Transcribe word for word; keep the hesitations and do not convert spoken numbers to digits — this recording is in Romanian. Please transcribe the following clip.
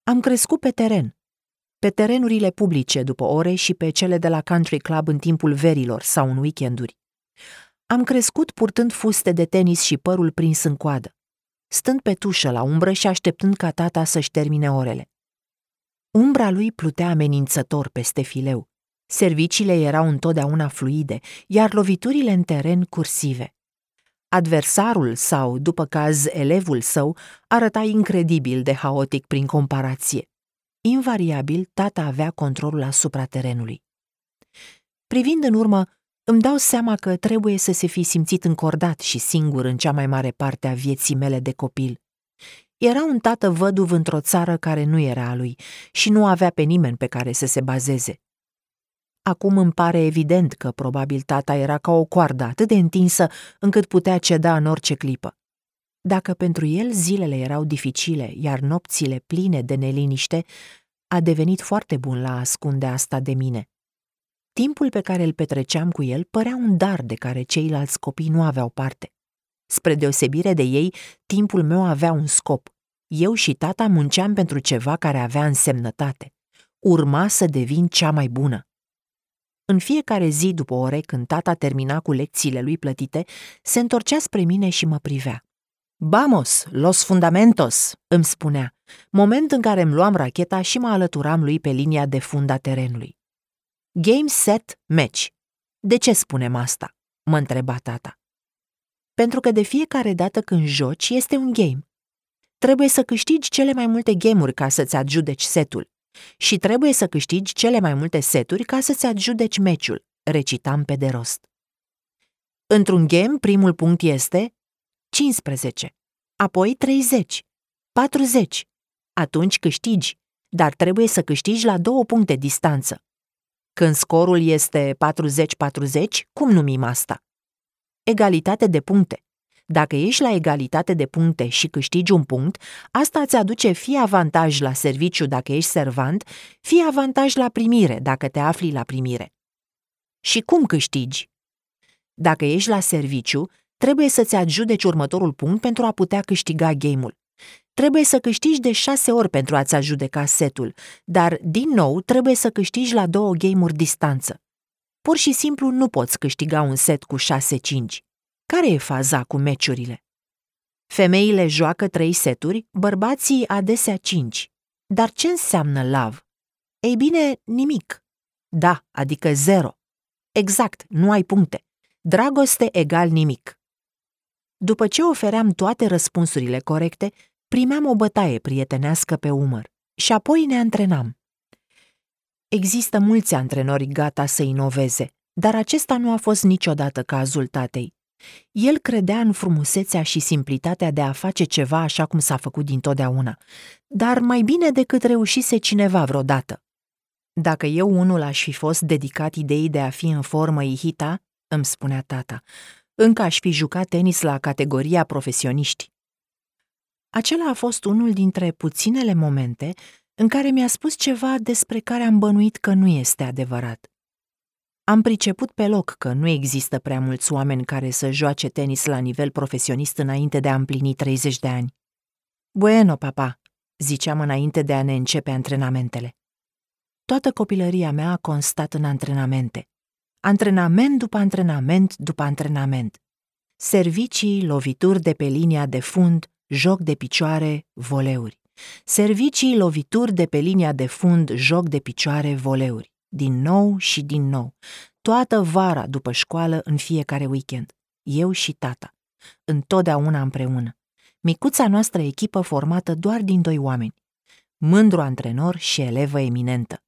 Am crescut pe teren, pe terenurile publice după ore și pe cele de la country club în timpul verilor sau în weekenduri. Am crescut purtând fuste de tenis și părul prins în coadă, stând pe tușă la umbră și așteptând ca tata să-și termine orele. Umbra lui plutea amenințător peste fileu. Serviciile erau întotdeauna fluide, iar loviturile în teren cursive. Adversarul sau, după caz, elevul său arăta incredibil de haotic prin comparație. Invariabil, tata avea controlul asupra terenului. Privind în urmă, îmi dau seama că trebuie să se fi simțit încordat și singur în cea mai mare parte a vieții mele de copil. Era un tată văduv într-o țară care nu era a lui și nu avea pe nimeni pe care să se bazeze. Acum îmi pare evident că probabil tata era ca o coardă atât de întinsă încât putea ceda în orice clipă. Dacă pentru el zilele erau dificile, iar nopțile pline de neliniște, a devenit foarte bun la a ascunde asta de mine. Timpul pe care îl petreceam cu el părea un dar de care ceilalți copii nu aveau parte. Spre deosebire de ei, timpul meu avea un scop. Eu și tata munceam pentru ceva care avea însemnătate. Urma să devin cea mai bună. În fiecare zi după ore, când tata termina cu lecțiile lui plătite, se întorcea spre mine și mă privea. "Vamos, los fundamentos!" îmi spunea, moment în care îmi luam racheta și mă alăturam lui pe linia de fund a terenului. Game, set, match. De ce spunem asta? Mă întreba tata. Pentru că de fiecare dată când joci este un game. Trebuie să câștigi cele mai multe game-uri ca să-ți adjudeci setul. Și trebuie să câștigi cele mai multe seturi ca să-ți adjudeci meciul, recitam pe de rost. Într-un game, primul punct este cincisprezece, apoi treizeci, patruzeci. Atunci câștigi, dar trebuie să câștigi la două puncte distanță. Când scorul este patruzeci patruzeci, cum numim asta? Egalitate de puncte. Dacă ești la egalitate de puncte și câștigi un punct, asta îți aduce fie avantaj la serviciu dacă ești servant, fie avantaj la primire dacă te afli la primire. Și cum câștigi? Dacă ești la serviciu, trebuie să-ți adjudeci următorul punct pentru a putea câștiga game-ul. Trebuie să câștigi de șase ori pentru a-ți ajudeca setul, dar, din nou, trebuie să câștigi la două game-uri distanță. Pur și simplu nu poți câștiga un set cu șase cinci. Care e faza cu meciurile? Femeile joacă trei seturi, bărbații adesea cinci. Dar ce înseamnă love? Ei bine, nimic. Da, adică zero. Exact, nu ai puncte. Dragoste egal nimic. După ce ofeream toate răspunsurile corecte, primeam o bătaie prietenească pe umăr și apoi ne antrenam. Există mulți antrenori gata să inoveze, dar acesta nu a fost niciodată cazul tatei. El credea în frumusețea și simplitatea de a face ceva așa cum s-a făcut dintotdeauna, dar mai bine decât reușise cineva vreodată. Dacă eu unul aș fi fost dedicat ideii de a fi în formă ihita, îmi spunea tata, încă aș fi jucat tenis la categoria profesioniști. Acela a fost unul dintre puținele momente în care mi-a spus ceva despre care am bănuit că nu este adevărat. Am priceput pe loc că nu există prea mulți oameni care să joace tenis la nivel profesionist înainte de a împlini treizeci de ani. Bueno, papa, ziceam înainte de a ne începe antrenamentele. Toată copilăria mea a constat în antrenamente. Antrenament după antrenament după antrenament. Servicii, lovituri de pe linia de fund, joc de picioare, voleuri. Servicii, lovituri de pe linia de fund, joc de picioare, voleuri. Din nou și din nou. Toată vara după școală în fiecare weekend. Eu și tata. Întotdeauna împreună. Micuța noastră echipă formată doar din doi oameni. Mândru antrenor și elevă eminentă.